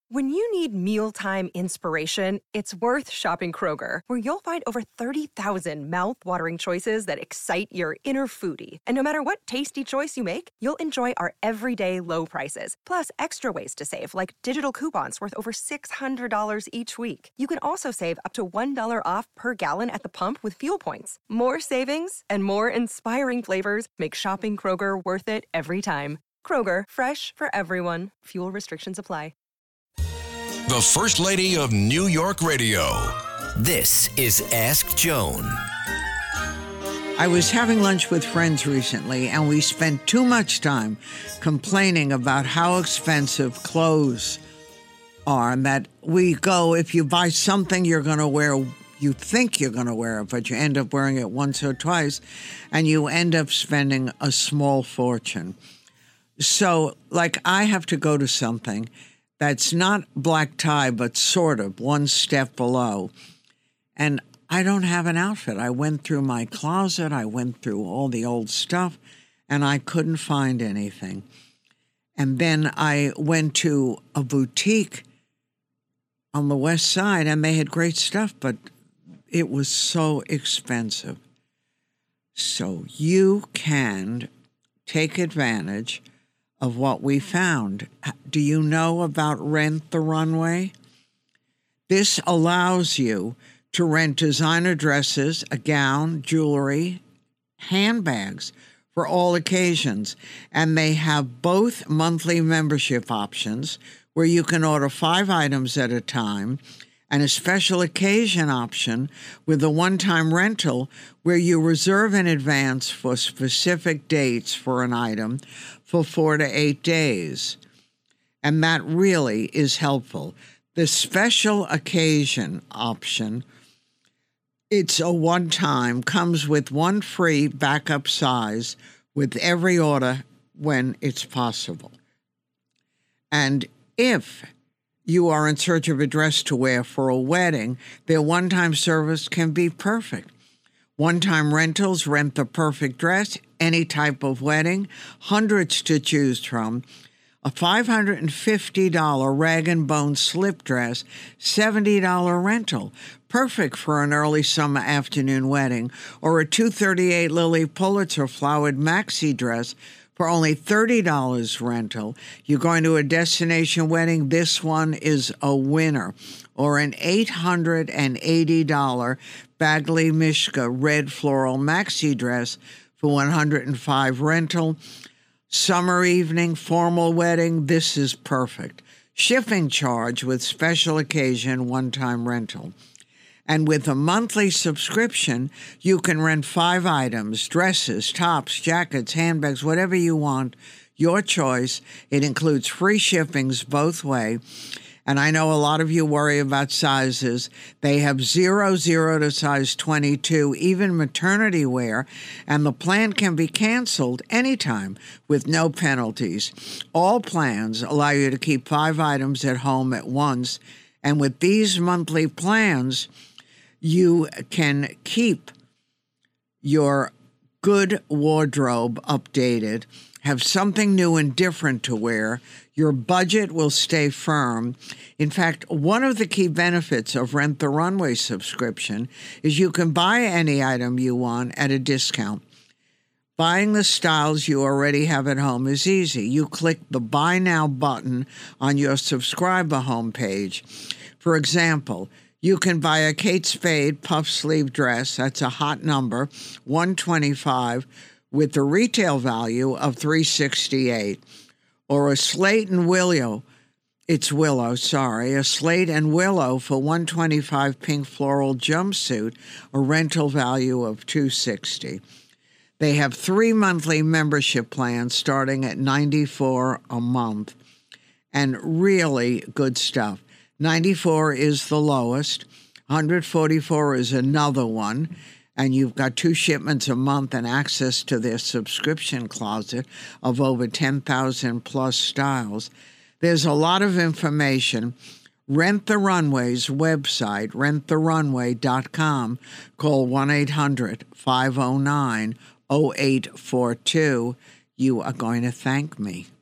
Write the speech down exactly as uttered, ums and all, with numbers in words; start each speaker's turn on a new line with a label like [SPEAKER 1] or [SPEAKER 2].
[SPEAKER 1] When you need mealtime inspiration, it's worth shopping Kroger, where you'll find over thirty thousand mouth-watering choices that excite your inner foodie. And no matter what tasty choice you make, you'll enjoy our everyday low prices, plus extra ways to save, like digital coupons worth over six hundred dollars each week. You can also save up to one dollar off per gallon at the pump with fuel points. More savings and more inspiring flavors make shopping Kroger worth it every time. Kroger, fresh for everyone. Fuel restrictions apply.
[SPEAKER 2] The First Lady of New York Radio.
[SPEAKER 3] This is Ask Joan.
[SPEAKER 4] I was having lunch with friends recently, and we spent too much time complaining about how expensive clothes are, and that we go, if you buy something you're going to wear, you think you're going to wear it, but you end up wearing it once or twice, and you end up spending a small fortune. So, like, I have to go to something that's not black tie, but sort of one step below. And I don't have an outfit. I went through my closet. I went through all the old stuff, and I couldn't find anything. And then I went to a boutique on the west side, and they had great stuff, but it was so expensive. So you can take advantage of what we found. Do you know about Rent the Runway? This allows you to rent designer dresses, a gown, jewelry, handbags for all occasions. And they have both monthly membership options where you can order five items at a time, and a special occasion option with a one-time rental where you reserve in advance for specific dates for an item for four to eight days. And that really is helpful. The special occasion option, it's a one-time, comes with one free backup size with every order when it's possible. And if you are in search of a dress to wear for a wedding, their one-time service can be perfect. One-time rentals rent the perfect dress, any type of wedding, hundreds to choose from. A five hundred fifty dollars rag and bone slip dress, seventy dollars rental, perfect for an early summer afternoon wedding, or a two hundred thirty-eight dollars Lily Pulitzer flowered maxi dress for only thirty dollars rental. You're going to a destination wedding, this one is a winner. Or an eight hundred eighty dollars Bagley Mishka red floral maxi dress for one hundred five dollars rental. Summer evening, formal wedding, this is perfect. Shipping charge with special occasion one-time rental. And with a monthly subscription, you can rent five items, dresses, tops, jackets, handbags, whatever you want, your choice. It includes free shippings both way. And I know a lot of you worry about sizes. They have zero, zero to size twenty-two, even maternity wear, and the plan can be canceled anytime with no penalties. All plans allow you to keep five items at home at once, and with these monthly plans, you can keep your good wardrobe updated, have something new and different to wear. Your budget will stay firm. In fact, one of the key benefits of Rent the Runway subscription is you can buy any item you want at a discount. Buying the styles you already have at home is easy. You click the Buy Now button on your subscriber homepage. For example, you can buy a Kate Spade puff sleeve dress, that's a hot number, one hundred twenty-five dollars, with the retail value of three hundred sixty-eight dollars. Or a Slate and Willow, it's Willow, sorry, a Slate and Willow for one hundred twenty-five dollars pink floral jumpsuit, a rental value of two hundred sixty dollars. They have three monthly membership plans starting at ninety-four dollars a month, and really good stuff. ninety-four dollars is the lowest, one hundred forty-four dollars is another one, and you've got two shipments a month and access to their subscription closet of over ten thousand plus styles. There's a lot of information. Rent the Runway's website, rent the runway dot com. Call one eight hundred five oh nine oh eight four two. You are going to thank me.